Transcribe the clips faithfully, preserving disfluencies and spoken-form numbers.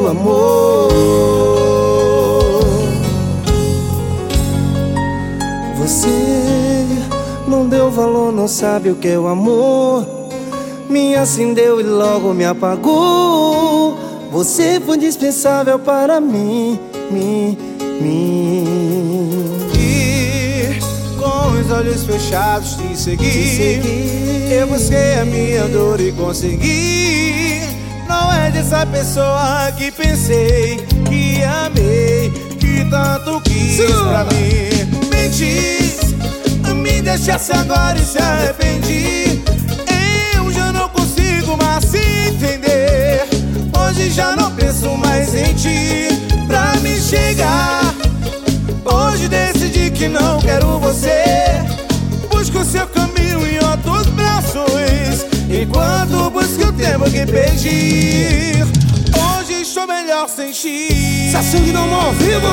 do amor. Você não deu valor, não sabe o que é o amor. Me acendeu e logo me apagou. Você foi indispensável para mim, mim, mim. E com os olhos fechados te segui, te segui. Eu busquei a minha dor e consegui. Não é dessa pessoa que pensei, que amei, que tanto quis Sim. pra mim. Menti, me deixasse agora e se arrependi. Eu já não consigo mais se entender. Hoje já não penso mais em ti. Pra me chegar, hoje decidi que não quero você. Busco o seu caminho em outros braços, enquanto busco o tempo que perdi. Hoje estou melhor sem ti. Sassinho não ao vivo.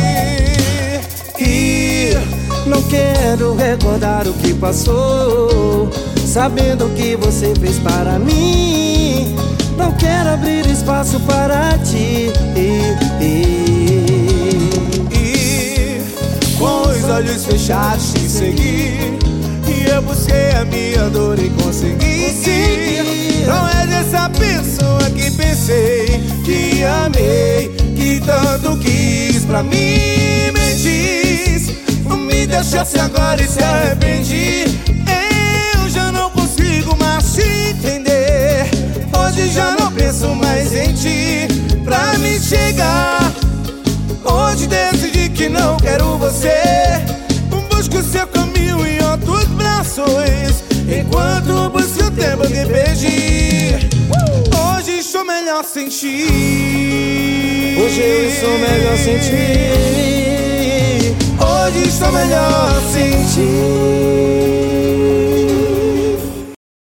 E não quero recordar o que passou, sabendo o que você fez para mim. Não quero abrir espaço para ti. E, e, e com os olhos fechados te segui. E eu busquei a minha dor e consegui. consegui. Não é dessa pessoa que pensei, que amei, que tanto quis pra mim. Me diz, me deixasse agora e se arrependi. Eu já não consigo mais te entender. Hoje já não penso mais em ti. Pra me chegar, hoje decidi que não quero você. Busco o seu caminho em outros braços, enquanto busco o tempo que perdi. Hoje estou melhor sem ti. Hoje eu estou melhor sem ti. Hoje estou melhor sem ti.